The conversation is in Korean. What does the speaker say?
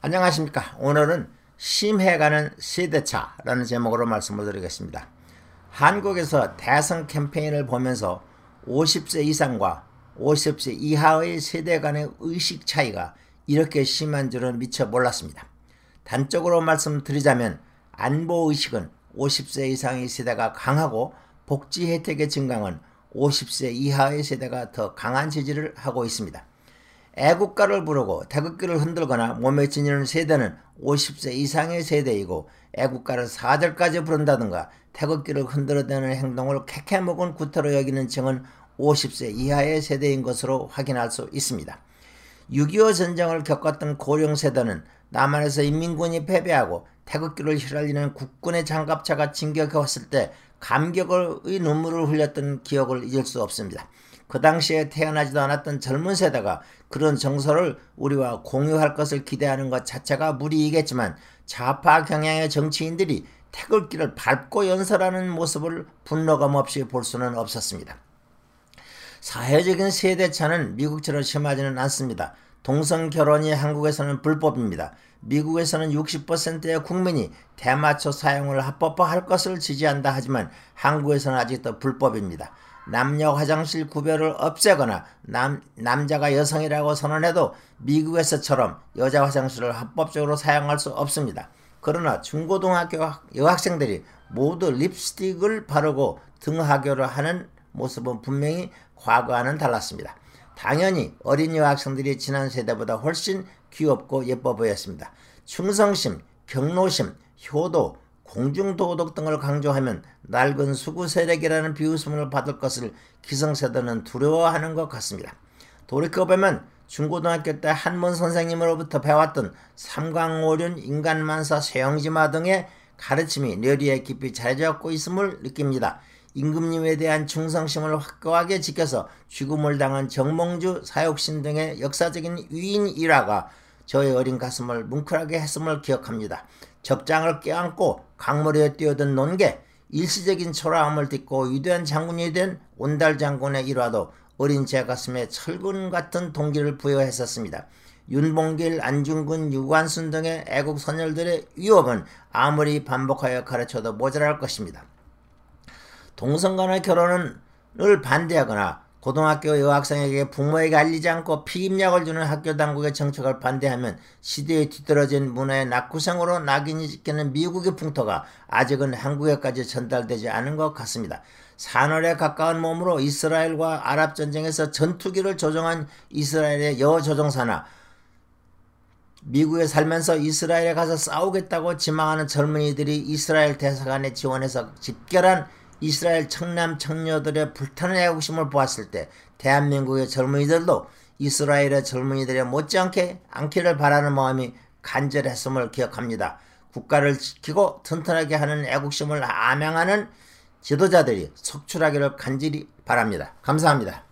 안녕하십니까. 오늘은 심해가는 세대차라는 제목으로 말씀을 드리겠습니다. 한국에서 대선 캠페인을 보면서 50세 이상과 50세 이하의 세대 간의 의식 차이가 이렇게 심한 줄은 미처 몰랐습니다. 단적으로 말씀드리자면 안보의식은 50세 이상의 세대가 강하고 복지 혜택의 증강은 50세 이하의 세대가 더 강한 지지를 하고 있습니다. 애국가를 부르고 태극기를 흔들거나 몸에 지니는 세대는 50세 이상의 세대이고, 애국가를 4절까지 부른다든가 태극기를 흔들어대는 행동을 캐캐먹은 구태로 여기는 층은 50세 이하의 세대인 것으로 확인할 수 있습니다. 6.25 전쟁을 겪었던 고령 세대는 남한에서 인민군이 패배하고 태극기를 휘날리는 국군의 장갑차가 진격해 왔을 때 감격의 눈물을 흘렸던 기억을 잊을 수 없습니다. 그 당시에 태어나지도 않았던 젊은 세대가 그런 정서를 우리와 공유할 것을 기대하는 것 자체가 무리이겠지만, 좌파 경향의 정치인들이 태극기를 밟고 연설하는 모습을 분노감 없이 볼 수는 없었습니다. 사회적인 세대차는 미국처럼 심하지는 않습니다. 동성 결혼이 한국에서는 불법입니다. 미국에서는 60%의 국민이 대마초 사용을 합법화할 것을 지지한다 하지만 한국에서는 아직도 불법입니다. 남녀 화장실 구별을 없애거나 남자가 여성이라고 선언해도 미국에서처럼 여자 화장실을 합법적으로 사용할 수 없습니다. 그러나 중고등학교 여학생들이 모두 립스틱을 바르고 등하교를 하는 모습은 분명히 과거와는 달랐습니다. 당연히 어린 여학생들이 지난 세대보다 훨씬 귀엽고 예뻐 보였습니다. 충성심, 경로심, 효도, 공중도덕 등을 강조하면 낡은 수구 세력이라는 비웃음을 받을 것을 기성세대는 두려워하는 것 같습니다. 돌이켜보면 중고등학교 때 한문 선생님으로부터 배웠던 삼강오륜, 인간만사, 세영지마 등의 가르침이 뇌리에 깊이 자리잡고 있음을 느낍니다. 임금님에 대한 충성심을 확고하게 지켜서 죽음을 당한 정몽주, 사육신 등의 역사적인 위인 일화가 저의 어린 가슴을 뭉클하게 했음을 기억합니다. 적장을 껴안고 강물에 뛰어든 논개, 일시적인 초라함을 딛고 위대한 장군이 된 온달 장군의 일화도 어린 제 가슴에 철근 같은 동기를 부여했었습니다. 윤봉길, 안중근, 유관순 등의 애국 선열들의 위협은 아무리 반복하여 가르쳐도 모자랄 것입니다. 동성 간의 결혼을 반대하거나 고등학교 여학생에게 부모에게 알리지 않고 피임약을 주는 학교 당국의 정책을 반대하면 시대에 뒤떨어진 문화의 낙후생으로 낙인이 찍히는 미국의 풍토가 아직은 한국에까지 전달되지 않은 것 같습니다. 산월에 가까운 몸으로 이스라엘과 아랍전쟁에서 전투기를 조종한 이스라엘의 여조종사나 미국에 살면서 이스라엘에 가서 싸우겠다고 지망하는 젊은이들이 이스라엘 대사관에 지원해서 집결한 이스라엘 청남 청녀들의 불타는 애국심을 보았을 때 대한민국의 젊은이들도 이스라엘의 젊은이들의 못지않게 않기를 바라는 마음이 간절했음을 기억합니다. 국가를 지키고 튼튼하게 하는 애국심을 암양하는 지도자들이 속출하기를 간절히 바랍니다. 감사합니다.